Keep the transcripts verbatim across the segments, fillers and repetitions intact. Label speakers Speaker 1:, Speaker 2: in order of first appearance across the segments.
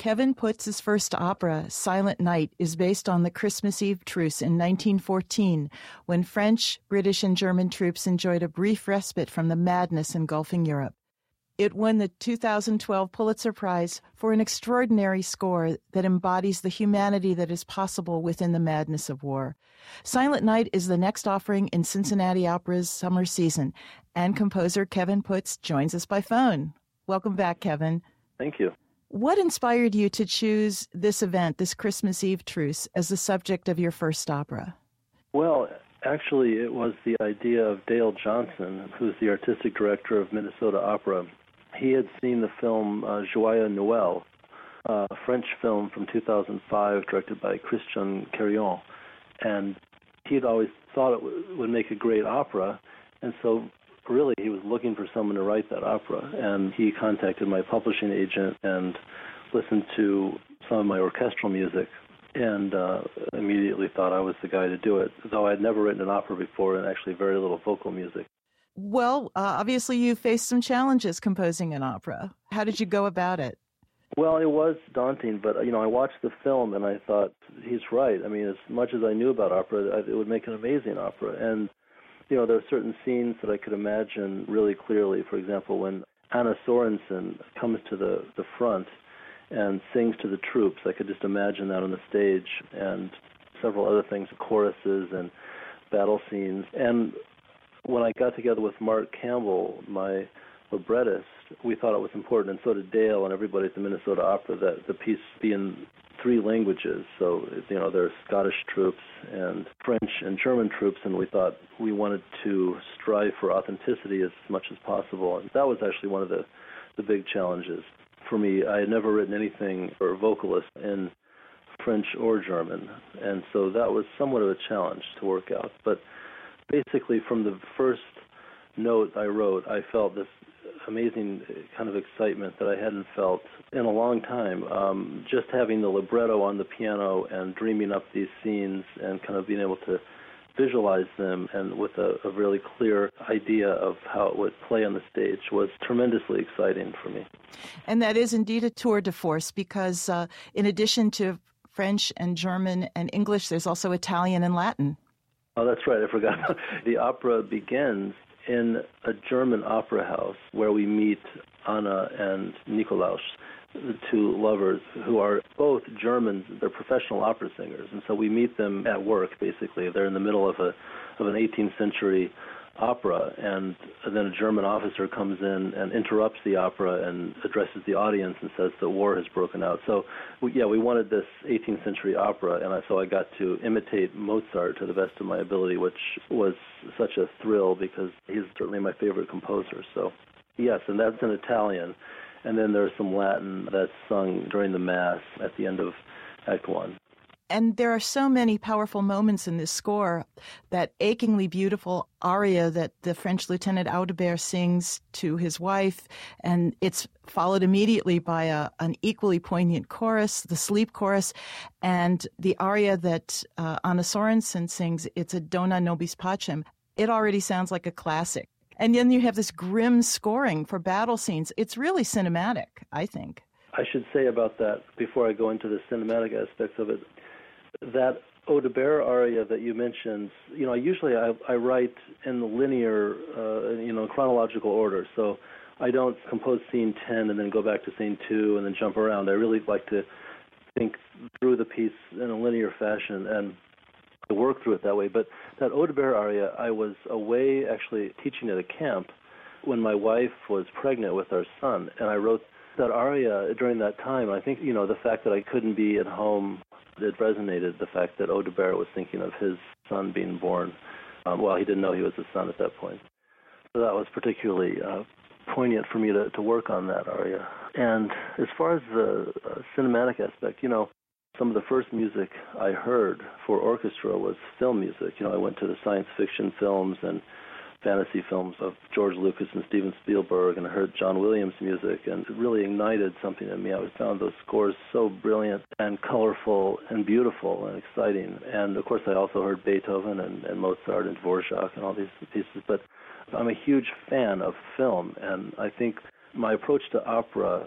Speaker 1: Kevin Putz's first opera, Silent Night, is based on the Christmas Eve truce in nineteen fourteen, when French, British, and German troops enjoyed a brief respite from the madness engulfing Europe. It won the two thousand twelve Pulitzer Prize for an extraordinary score that embodies the humanity that is possible within the madness of war. Silent Night is the next offering in Cincinnati Opera's summer season, and composer Kevin Putz joins us by phone. Welcome back, Kevin.
Speaker 2: Thank you.
Speaker 1: What inspired you to choose this event, this Christmas Eve truce, as the subject of your first opera?
Speaker 2: Well, actually, it was the idea of Dale Johnson, who's the artistic director of Minnesota Opera. He had seen the film uh, Joyeux Noël, uh, a French film from two thousand five directed by Christian Carion, and he had always thought it w- would make a great opera, and so really he was looking for someone to write that opera, and he contacted my publishing agent and listened to some of my orchestral music and uh, immediately thought I was the guy to do it, though I had never written an opera before and actually very little vocal music.
Speaker 1: Well, uh, obviously you faced some challenges composing an opera. How did you go about it?
Speaker 2: Well, it was daunting, but, you know, I watched the film and I thought, he's right. I mean, as much as I knew about opera, it would make an amazing opera. And, you know, there are certain scenes that I could imagine really clearly. For example, when Anna Sorensen comes to the, the front and sings to the troops, I could just imagine that on the stage, and several other things, choruses and battle scenes. And when I got together with Mark Campbell, my librettist, we thought it was important, and so did Dale and everybody at the Minnesota Opera, that the piece be in three languages. So, you know, there are Scottish troops and French and German troops, and we thought we wanted to strive for authenticity as much as possible. And that was actually one of the, the big challenges for me. I had never written anything for a vocalist in French or German, and so that was somewhat of a challenge to work out. But basically, from the first note I wrote, I felt this amazing kind of excitement that I hadn't felt in a long time. Um, just having the libretto on the piano and dreaming up these scenes and kind of being able to visualize them and with a, a really clear idea of how it would play on the stage was tremendously exciting for me.
Speaker 1: And that is indeed a tour de force because uh, in addition to French and German and English, there's also Italian and Latin.
Speaker 2: Oh, that's right. I forgot. The opera begins in a German opera house where we meet Anna and Nikolaus, the two lovers who are both Germans. They're professional opera singers, and so we meet them at work, basically. They're in the middle of a of an eighteenth century opera, and then a German officer comes in and interrupts the opera and addresses the audience and says that war has broken out. So, we, yeah, we wanted this eighteenth century opera, and I, so I got to imitate Mozart to the best of my ability, which was such a thrill because he's certainly my favorite composer. So, yes, and that's in Italian. And then there's some Latin that's sung during the Mass at the end of Act One.
Speaker 1: And there are so many powerful moments in this score. That achingly beautiful aria that the French Lieutenant Audebert sings to his wife, and it's followed immediately by a, an equally poignant chorus, the sleep chorus, and the aria that uh, Anna Sorensen sings, it's a Dona Nobis Pacem. It already sounds like a classic. And then you have this grim scoring for battle scenes. It's really cinematic, I think.
Speaker 2: I should say about that, before I go into the cinematic aspects of it, that Audebert aria that you mentioned, you know, usually I, I write in the linear, uh, you know, chronological order. So I don't compose scene ten and then go back to scene two and then jump around. I really like to think through the piece in a linear fashion and I work through it that way. But that Audebert aria, I was away actually teaching at a camp when my wife was pregnant with our son, and I wrote that aria during that time. I think, you know, the fact that I couldn't be at home, it resonated, the fact that Audebert was thinking of his son being born. Um, well, he didn't know he was a son at that point. So that was particularly uh, poignant for me to, to work on that aria. And as far as the uh, cinematic aspect, you know, some of the first music I heard for orchestra was film music. You know, I went to the science fiction films and fantasy films of George Lucas and Steven Spielberg, and I heard John Williams music, and it really ignited something in me. I found those scores so brilliant and colorful and beautiful and exciting. And, of course, I also heard Beethoven and, and Mozart and Dvorak and all these pieces. But I'm a huge fan of film, and I think my approach to opera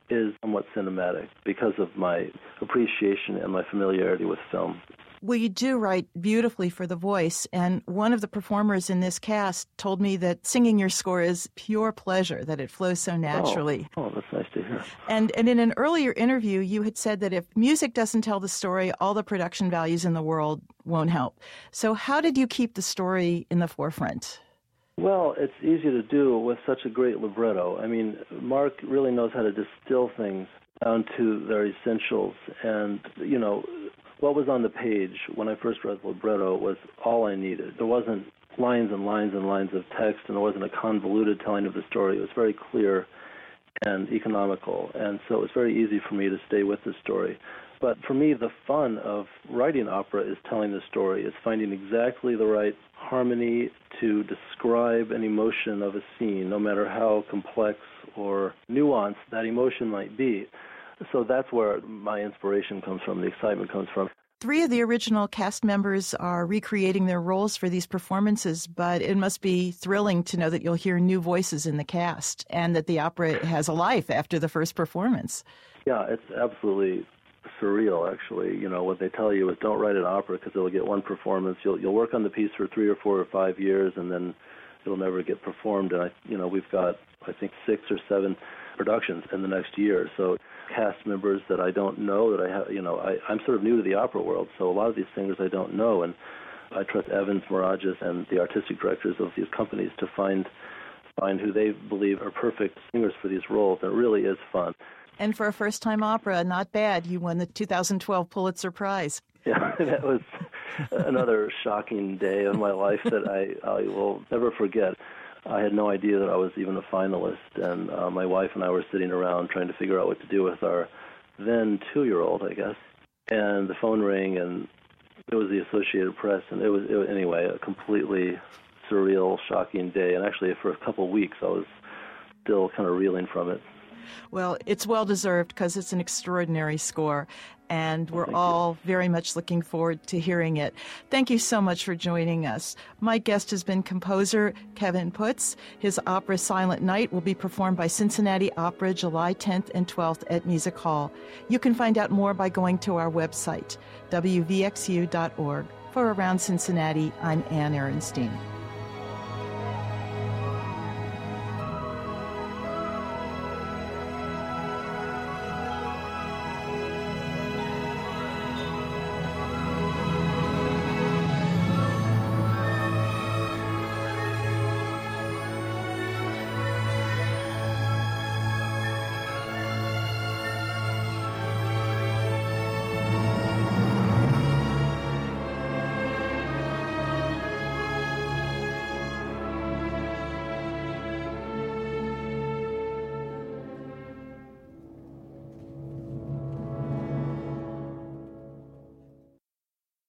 Speaker 2: is somewhat cinematic because of my appreciation and my familiarity with film.
Speaker 1: Well, you do write beautifully for the voice, and one of the performers in this cast told me that singing your score is pure pleasure, that it flows so naturally.
Speaker 2: Oh, oh that's nice to hear.
Speaker 1: And, and in an earlier interview, you had said that if music doesn't tell the story, all the production values in the world won't help. So how did you keep the story in the forefront?
Speaker 2: Well, it's easy to do with such a great libretto. I mean, Mark really knows how to distill things down to their essentials. And, you know, what was on the page when I first read the libretto was all I needed. There wasn't lines and lines and lines of text, and there wasn't a convoluted telling of the story. It was very clear and economical, and so it was very easy for me to stay with the story. But for me, the fun of writing opera is telling the story. It's finding exactly the right harmony to describe an emotion of a scene, no matter how complex or nuanced that emotion might be. So that's where my inspiration comes from, the excitement comes from.
Speaker 1: Three of the original cast members are recreating their roles for these performances, but it must be thrilling to know that you'll hear new voices in the cast and that the opera has a life after the first performance.
Speaker 2: Yeah, it's absolutely surreal, actually. You know, what they tell you is don't write an opera because it'll get one performance. You'll you'll work on the piece for three or four or five years, and then it'll never get performed. And I, you know, we've got I think six or seven productions in the next year. So cast members that I don't know that I have, you know, I, I'm sort of new to the opera world, so a lot of these singers I don't know, and I trust Evans, Mirages, and the artistic directors of these companies to find find who they believe are perfect singers for these roles. And it really is fun.
Speaker 1: And for a first-time opera, not bad. You won the two thousand twelve Pulitzer Prize.
Speaker 2: Yeah, that was another shocking day of my life that I, I will never forget. I had no idea that I was even a finalist, and uh, my wife and I were sitting around trying to figure out what to do with our then two-year-old, I guess. And the phone rang, and it was the Associated Press, and it was, it was anyway, a completely surreal, shocking day. And actually, for a couple of weeks, I was still kind of reeling from it.
Speaker 1: Well, it's well-deserved because it's an extraordinary score, and we're
Speaker 2: Thank
Speaker 1: all
Speaker 2: you.
Speaker 1: very much looking forward to hearing it. Thank you so much for joining us. My guest has been composer Kevin Putz. His opera Silent Night will be performed by Cincinnati Opera July tenth and twelfth at Music Hall. You can find out more by going to our website, w v x u dot org. For Around Cincinnati, I'm Ann Ehrenstein.